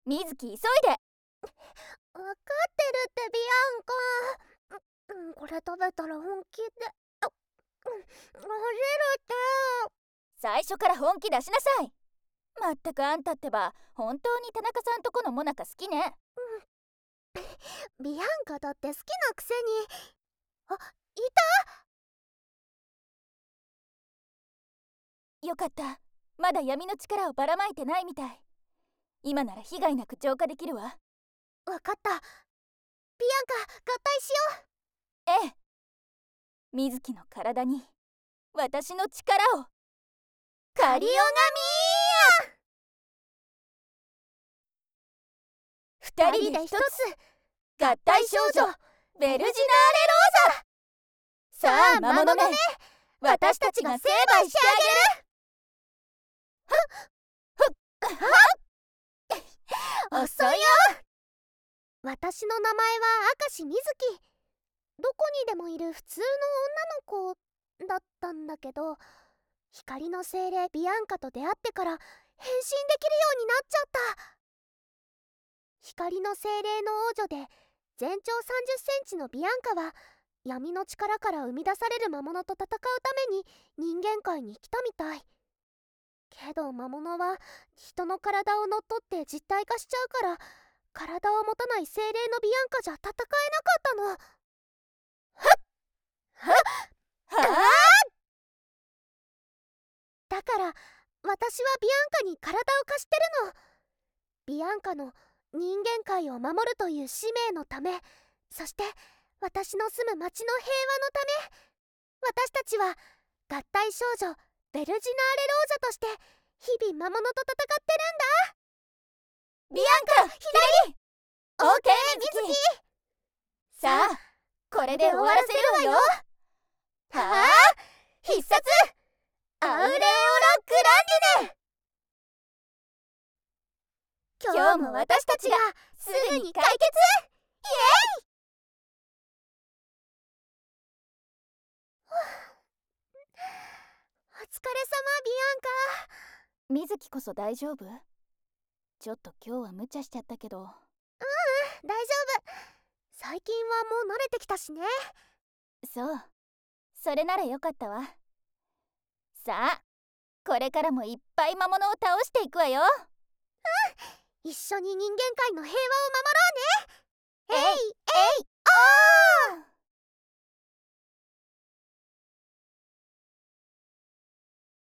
水木急いで。 わかってるってビアンカ。これ食べたら本気で走るって。 最初から本気出しなさい。まったくあんたってば本当に田中さんとこのモナカ好きね。 ビアンカだって好きなくせに。あ、いた。よかった、まだ闇の力をばらまいてないみたい。今なら被害なく浄化できるわ。 わかった。ビアンカ、合体しよう。ええ、水木の体に私の力を。カリオガミーヤ。二人で一つ、合体少女ベルジナーレローザ。さあ魔物め、私たちが成敗してあげる。遅いよ。 私の名前は明石みずき。どこにでもいる普通の女の子だったんだけど、光の精霊ビアンカと出会ってから変身できるようになっちゃった。光の精霊の王女で全長30センチのビアンカは、闇の力から生み出される魔物と戦うために人間界に来たみたい。けど魔物は人の体を乗っ取って実体化しちゃうから、体を持たない精霊のビアンカじゃ戦えなかったの。だから私はビアンカに体を貸してるの。ビアンカの人間界を守るという使命のため、そして私の住む町の平和のため、私たちは合体少女ベルジナーレロージャとして日々魔物と戦ってるんだ。 ビアンカ左。オーケー水木。さあこれで終わらせるわよ。はあ、必殺アウレオラ・グランディネ。今日も私たちがすぐに解決。イエイ。 お疲れ様ビアンカ。 水木こそ大丈夫？ちょっと今日は無茶しちゃったけど。 大丈夫。最近はもう慣れてきたしね。 そう、それならよかったわ。さあこれからもいっぱい魔物を倒していくわよ。 一緒に人間界の平和を守ろうね。 えいえいおー。